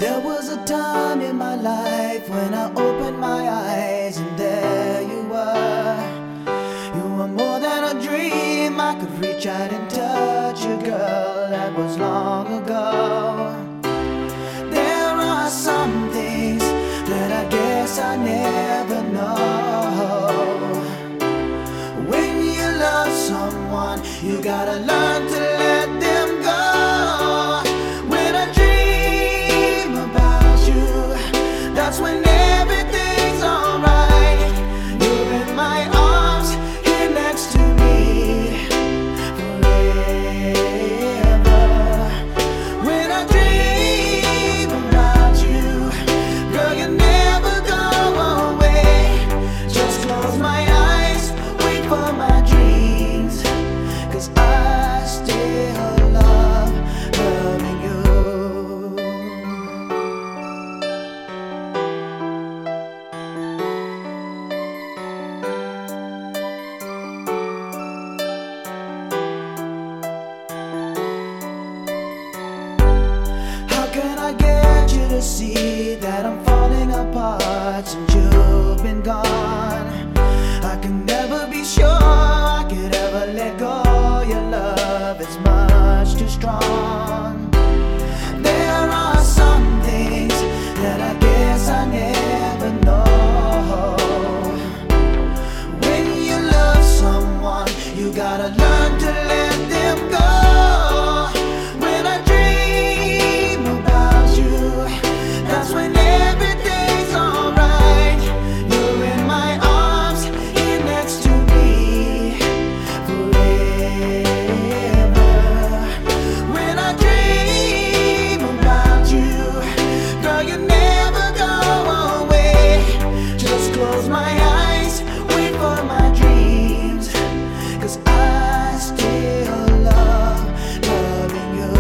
There was a time in my life when I opened my eyes and there you were. You were more than a dream. I could reach out and touch you, girl. That was long ago. There are some things that I guess I never know. When you love someone, you gotta learn to let them go. When I dream about you, that's when everything's alright. You're in my arms, here next to me forever. When I dream about you, girl, you never go away. Just close my eyes, wait for my dreams, 'cause I still love loving you. How can I get you to see that I'm falling apart since you've been gone? I can never be sure I could ever let go. Your love is much too strong. There are some things that I guess I never know. When you love someone, you gotta learn to let them go. When I dream about you, that's when everything's alright. You're in my arms, here next to me forever. When I dream about you, girl, you never go away. Just close my eyes, wait for my dreams, 'cause I still love loving you.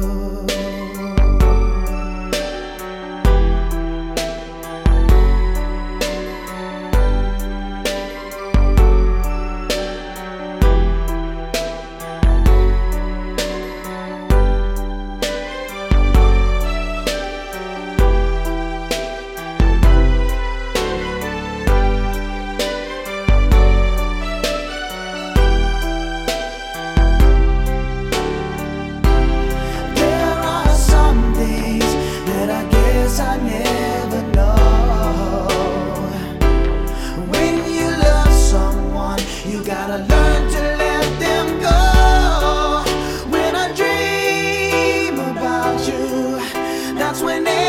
There are some things that I guess I never know. When you love someone, you gotta learn to let them go. When I dream about you, that's when